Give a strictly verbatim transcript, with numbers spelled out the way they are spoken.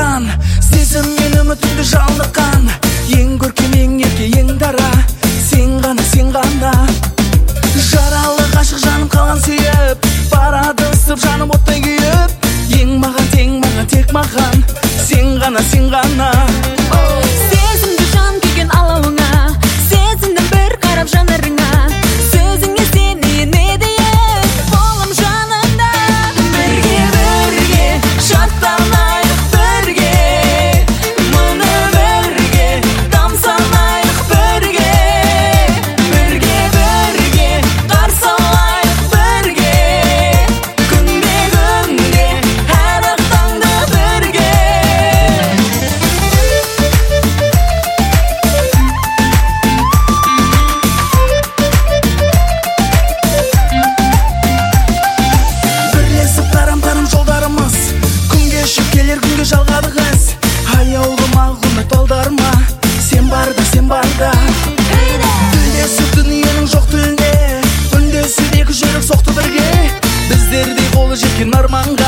жалғанған, сезім мен үмітімді жалыныққан. Ең көркем, ең ерке, ең дара, сен ғана, сен ғана. Жаралы ғашық жаным қалған сүйіп, барады ысып жаным оттай күйіп. Ең маған, тең маған, тек маған, сен ғана, сен ғана. Сезімді жан күйген алауыңа, сезімнің бір қарап жанарыңа. Сөзіңе сенеді ем, болым жанында. Бірге, бірге, шаттанайық бірге, мұны бірге, тамсанайық бірге. Бірге, бірге, қарсы алайық бірге, күнде, күнде, әр ақ таңда бірге. Бірлесіп тарам-тарам жолдарымыз, күн кешіп келер күнге жалғадық із. Аяулыма, құрмет балдарыма, сен барда, сен барда. Тілдесіп дүниенің жоқ тіліне, үндесіп екі жүрек соқты бірге. Біздердей қолы жеткен арманға